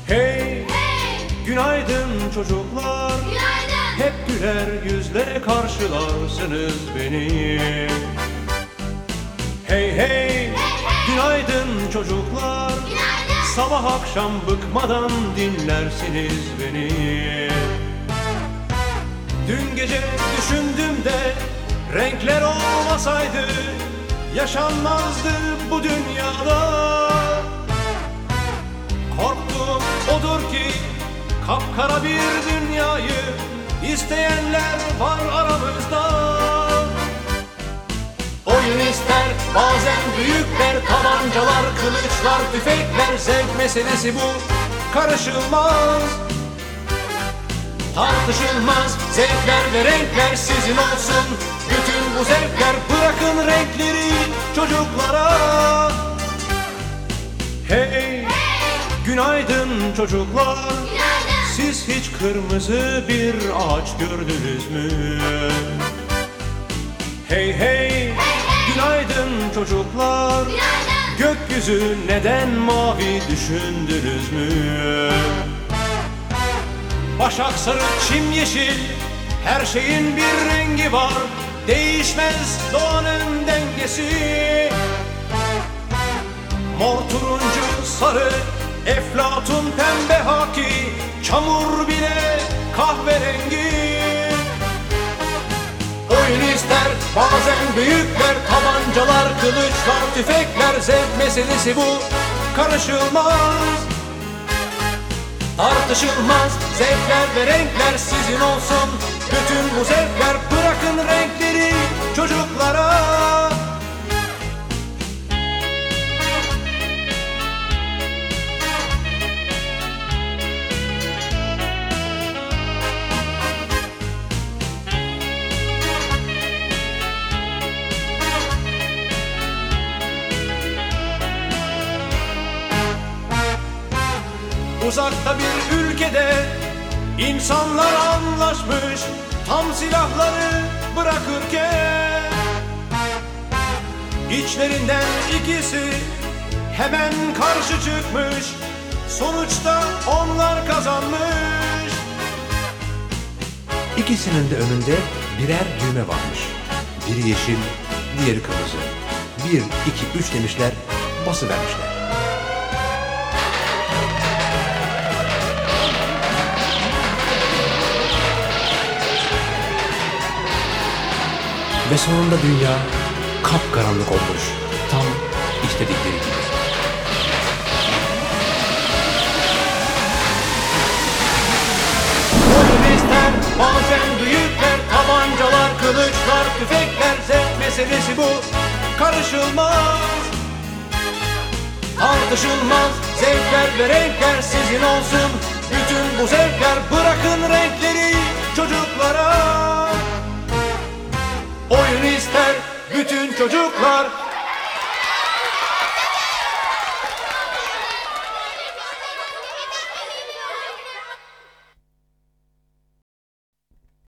Hey, günaydın çocuklar. Günaydın. Hep güler yüzle karşılarsınız beni. Hey, günaydın çocuklar. Günaydın. Sabah akşam bıkmadan dinlersiniz beni. Dün gece düşündüm de renkler olmasaydı yaşanmazdı bu dünyada. Korktuğum odur ki kapkara bir dünyayı isteyenler var aramızda. Oyun ister bazen büyükler, tabancalar, kılıçlar, tüfekler. Zevk meselesi bu, karışılmaz, tartışılmaz. Zevkler ve renkler sizin olsun, bütün bu zevkler. Bırakın renkleri çocuklara. Hey, günaydın çocuklar. Günaydın. Siz hiç kırmızı bir ağaç gördünüz mü? Hey, günaydın çocuklar. Günaydın. Gökyüzü neden mavi düşündünüz mü? Başak sarı, çim yeşil, her şeyin bir rengi var. Değişmez doğanın dengesi. Mor, turuncu, sarı, eflatun, pembe, haki, çamur bile kahverengi. Oyun ister bazen büyükler, tabancalar, kılıçlar, tüfekler. Zevk meselesi bu, karışılmaz, tartışılmaz. Zevkler ve renkler sizin olsun, bütün bu zevkler. Bırakın renkleri çocuklara. Uzakta bir ülkede insanlar anlaşmış, tam silahları bırakırken İçlerinden ikisi hemen karşı çıkmış. Sonuçta onlar kazanmış. İkisinin de önünde birer düğme varmış. Biri yeşil, diğeri kırmızı. 1, 2, 3 demişler, basıvermişler. Ve sonunda dünya kapkaranlık olmuş. Tam istedikleri gibi. Oyun ister bazen büyükler, tabancalar, kılıçlar, tüfekler. Zevk meselesi bu, karışılmaz, tartışılmaz. Zevkler ve renkler sizin olsun, bütün bu zevkler. Bırakın renkleri çocuklara. Oyun ister bütün çocuklar.